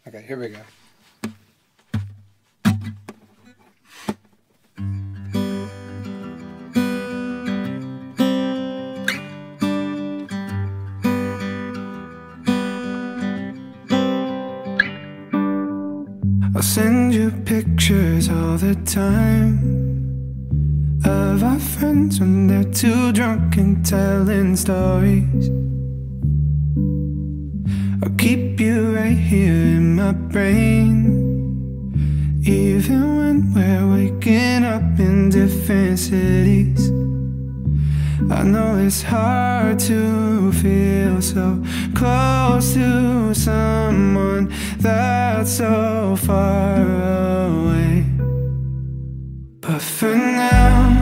Okay, here we go. I'll send you pictures all the time of our friends when they're too drunk and telling stories. I'll keep you right here in my brain, even when we're waking up in different cities. I know it's hard to feel so close to someone that's so far away. But for now,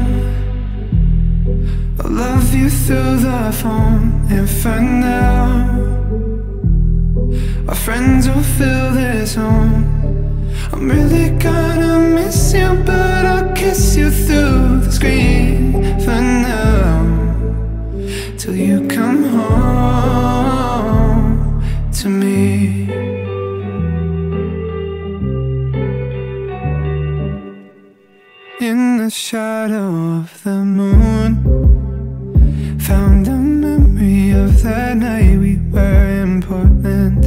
I'll love you through the phone. And for now, our friends will feel this home. I'm really gonna miss you, but I'll kiss you through the screen for now, till you come home to me. In the shadow of the moon, found a memory of that night we were in Portland,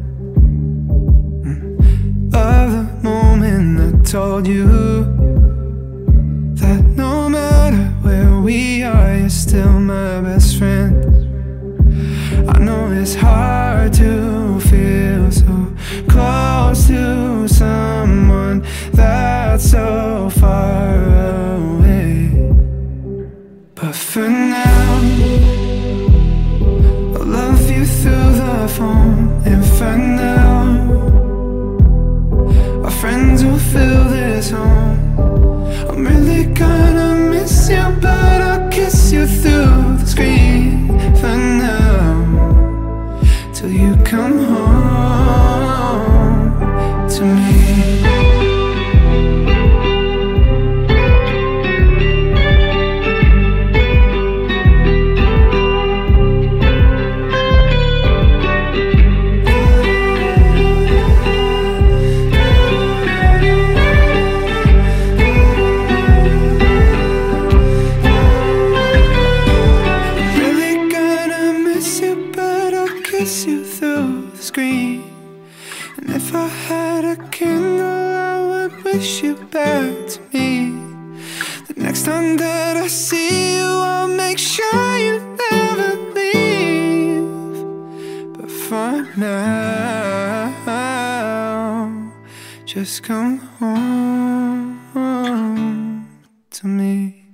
of the moment I told you that no matter where we are, you're still my best friend. I know it's hard to feel so close to someone that's so far away. But for now, I'll love you through the phone. And for now, our friends will feel this home. I'm really gonna miss you, but I'll kiss you through the screen for now, till you come home to me. Kiss you through the screen, and if I had a candle, I would wish you back to me. The next time that I see you, I'll make sure you never leave. But for now, just come home to me.